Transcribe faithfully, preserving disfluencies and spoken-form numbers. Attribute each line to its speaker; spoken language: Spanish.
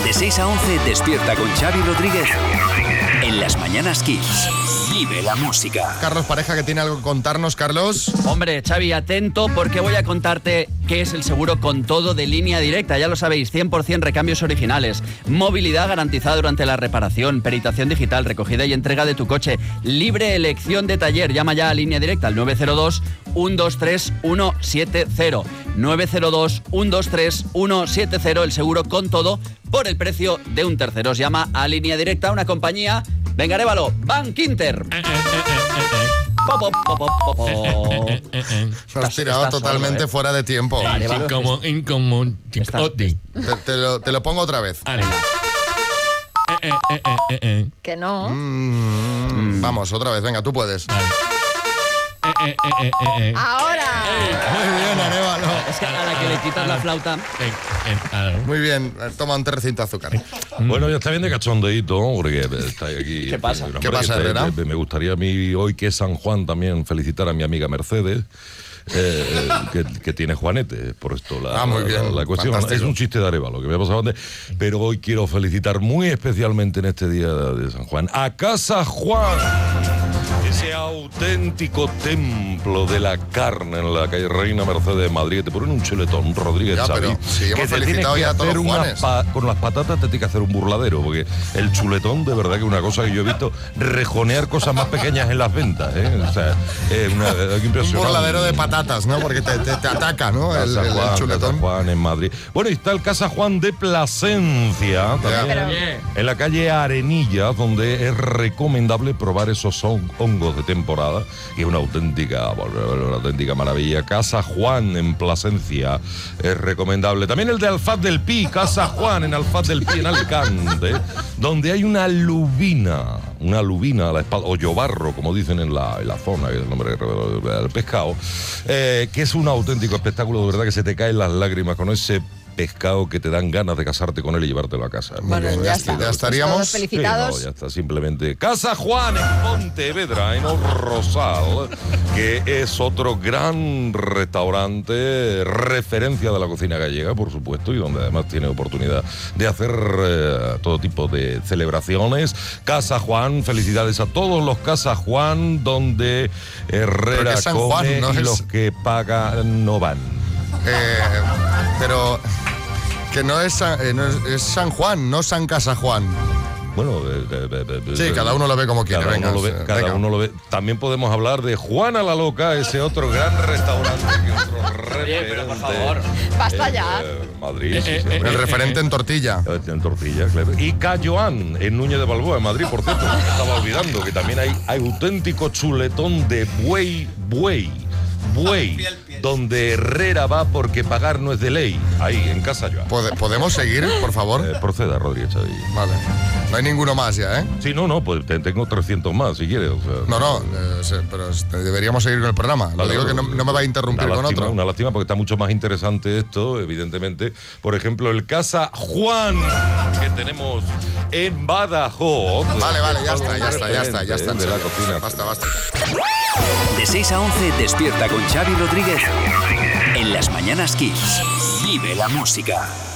Speaker 1: De seis a once, despierta con Xavi Rodríguez en Las Mañanas Kiss. Vive la música.
Speaker 2: Carlos Pareja, que tiene algo que contarnos, Carlos.
Speaker 3: Hombre, Xavi, atento porque voy a contarte qué es el seguro con todo de Línea Directa. Ya lo sabéis, cien por ciento recambios originales, movilidad garantizada durante la reparación, peritación digital, recogida y entrega de tu coche, libre elección de taller. Llama ya a Línea Directa al nueve cero dos, uno dos tres, uno siete cero. nueve cero dos, uno dos tres, uno siete cero. El seguro con todo por el precio de un tercero. Os llama a Línea Directa, una compañía... Venga, Arévalo, Bank Inter. Popo, popo, popo.
Speaker 2: Lo has tirado totalmente solo, ¿eh? Fuera de tiempo.
Speaker 4: Incomún, incomún.
Speaker 2: Te, te, lo, te lo pongo otra vez.
Speaker 4: Vale. Eh, eh, eh, eh, eh.
Speaker 5: Que no.
Speaker 2: Mm, mm. Vamos, otra vez. Venga, tú puedes. Vale.
Speaker 4: Eh, eh, eh, eh, eh.
Speaker 5: Ahora.
Speaker 2: Muy bien, Arévalo.
Speaker 3: Es que a la que le quitas la flauta.
Speaker 4: Eh, eh,
Speaker 2: Muy bien, toma un tercito de azúcar.
Speaker 6: Bueno, ya está bien de cachondeíto, porque estáis aquí.
Speaker 3: ¿Qué pasa?
Speaker 6: Hombre,
Speaker 2: ¿Qué pasa, Herrera?
Speaker 6: Me gustaría a mí, hoy que es San Juan, también felicitar a mi amiga Mercedes. Eh, que, que tiene Juanete, por esto la,
Speaker 2: ah, muy bien.
Speaker 6: la, la cuestión.
Speaker 2: Fantástico.
Speaker 6: Es un chiste de Arévalo que me ha pasado antes, pero hoy quiero felicitar muy especialmente en este día de San Juan a Casa Juan, ese auténtico templo de la carne en la calle Reina Mercedes de Madrid. Te ponen un chuletón, Rodríguez,
Speaker 2: ya,
Speaker 6: Xavi,
Speaker 2: pero si hemos
Speaker 6: que te
Speaker 2: felicitado
Speaker 6: tienes
Speaker 2: ya
Speaker 6: que
Speaker 2: a todos
Speaker 6: hacer
Speaker 2: los
Speaker 6: unas
Speaker 2: Juanes.
Speaker 6: pa- con las patatas te tienes que hacer un burladero, porque el chuletón de verdad que es una cosa que yo he visto rejonear cosas más pequeñas en las ventas, ¿eh? O sea, es una es impresionante.
Speaker 2: Un burladero de patatas, ¿no? Porque te, te, te ataca, ¿no? El,
Speaker 6: Casa
Speaker 2: el,
Speaker 6: Juan,
Speaker 2: el chuletón.
Speaker 6: Casa Juan en Madrid. Bueno, y está el Casa Juan de Plasencia, también,
Speaker 5: Pero-
Speaker 6: en la calle Arenilla, donde es recomendable probar esos hon- hongos de temporada, que es una auténtica, una auténtica maravilla. Casa Juan en Plasencia es recomendable. También el de Alfaz del Pi, Casa Juan en Alfaz del Pi, en Alicante, donde hay una lubina, una lubina a la espalda, o llobarro, como dicen en la, en la zona, que es el nombre del pescado, eh, que es un auténtico espectáculo, de verdad que se te caen las lágrimas con ese pescado que te dan ganas de casarte con él y llevártelo a casa.
Speaker 5: Bueno,
Speaker 2: bien,
Speaker 5: ya
Speaker 2: ya
Speaker 5: está.
Speaker 2: está, ya estaríamos.
Speaker 5: Todos
Speaker 6: Sí,
Speaker 5: felicitados.
Speaker 6: no, ya está, simplemente Casa Juan en Pontevedra, en El Rosal, que es otro gran restaurante, referencia de la cocina gallega, por supuesto, y donde además tiene oportunidad de hacer eh, todo tipo de celebraciones. Casa Juan, felicidades a todos los Casa Juan, donde Herrera
Speaker 2: Pero que San
Speaker 6: come
Speaker 2: Juan, ¿no?
Speaker 6: y
Speaker 2: Es-
Speaker 6: los que pagan no van.
Speaker 2: Eh, pero que no es, San- eh, no es, es San Juan, no San Casa Juan.
Speaker 6: Bueno, de, de, de, de,
Speaker 2: Sí,
Speaker 6: de,
Speaker 2: cada uno lo ve como quiere.
Speaker 6: Cada,
Speaker 2: Venga,
Speaker 6: uno, lo ve,
Speaker 2: eh,
Speaker 6: cada
Speaker 2: venga.
Speaker 6: uno lo ve. También podemos hablar de Juana la Loca, ese otro gran restaurante que otro referente.
Speaker 3: pero por favor.
Speaker 5: Basta
Speaker 6: en,
Speaker 5: ya.
Speaker 6: eh, Madrid, sí,
Speaker 4: Eh,
Speaker 6: sí,
Speaker 4: eh,
Speaker 6: hombre.
Speaker 2: El referente en tortilla.
Speaker 6: Eh, En tortilla, claro. Y Cayoán, en Núñez de Balboa, en Madrid, por cierto. Me estaba olvidando que también hay, hay auténtico chuletón de buey, buey, buey, donde Herrera va porque pagar no es de ley. Ahí, en Casa Joan.
Speaker 2: ¿Pod- ¿Podemos seguir, por favor?
Speaker 6: Eh, proceda, Rodríguez Xavi.
Speaker 2: Vale. No hay ninguno más ya, ¿eh?
Speaker 6: Sí, no, no, pues te- tengo trescientos más, si quieres. O sea,
Speaker 2: No, no, eh, sí, pero este, deberíamos seguir con el programa. Lo
Speaker 6: Vale,
Speaker 2: digo que no, no me va a interrumpir
Speaker 6: una
Speaker 2: con
Speaker 6: lástima,
Speaker 2: otro.
Speaker 6: Una lástima porque está mucho más interesante esto, evidentemente. Por ejemplo, el Casa Juan que tenemos en Badajoz.
Speaker 2: Vale, vale, ya está, ya está, ya está, ya está.
Speaker 6: De la cocina.
Speaker 2: Basta, basta.
Speaker 1: De seis a once, despierta con Xavi Rodríguez en Las Mañanas Kiss. Vive la música.